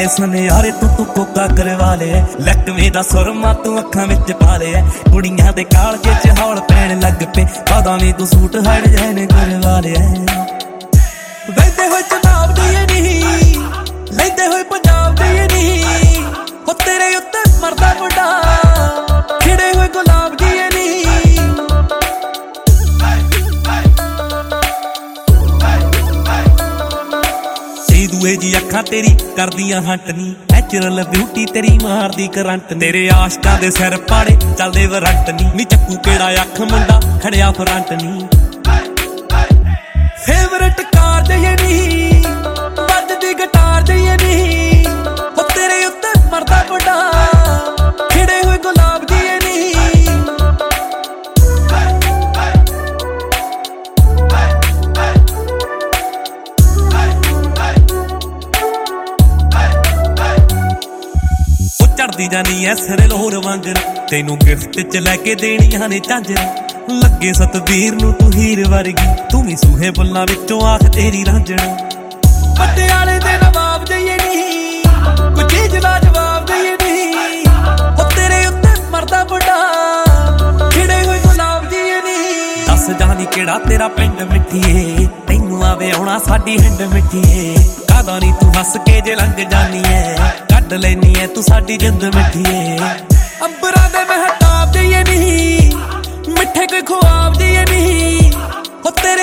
बड़े सनियारे तू कोका करवा लिया लकवे दा सुरमा तू अखां विच पा लिया कुड़ियां दे कालजे च हौल पैण लग पे बादामी तू सूट हट जाने करवा लिया वैदे होए चनाब दी नहीं लैंदे होए पंजाब दी नहीं हो तेरे उत्ते मरदा मुंडा खिड़े होए गुलाब दी नहीं दूए जी अखां तेरी करदियां हंट नी नैचुरल ब्यूटी तेरी मारदी करंट तेरे आशकां दे सिर पाड़े चलदे वरंट नी चक्कू केड़ा अख मुंडा खड़िया फरंट नी फेवरेट कार दे नी बजदी गिटार दे नी हो तेरे उत्ते मरदा मुंडा खिड़े होए गुलाब दी नी चढ़दी जानी ऐ सिरे लोर वांगर तेनू गिफ्ट च लैके देनियां ने झांजर लगे सतबीर नू तू हीर वर्गी तू भी सूहे बुल्लां विचों आख तेरी रांझण पटियाले दे नवाब जाइए नहीं कोई चीज लाजवाब जाइए नहीं हो तेरे उत्ते मरदा बुढ़ा खिड़े होए गुलाब जाइए नहीं दस जानी केड़ा तेरा पिंड मिठीए तैनू आवे आउणा साडी हिंड मिठीए कादा नी तू हस के जे लंघ जानी है कड लैनी है तू साडी जिंद मिठीए अंबरां दे महताब जाइए नहीं मिठे कोई ख्वाब जाइए नहीं हो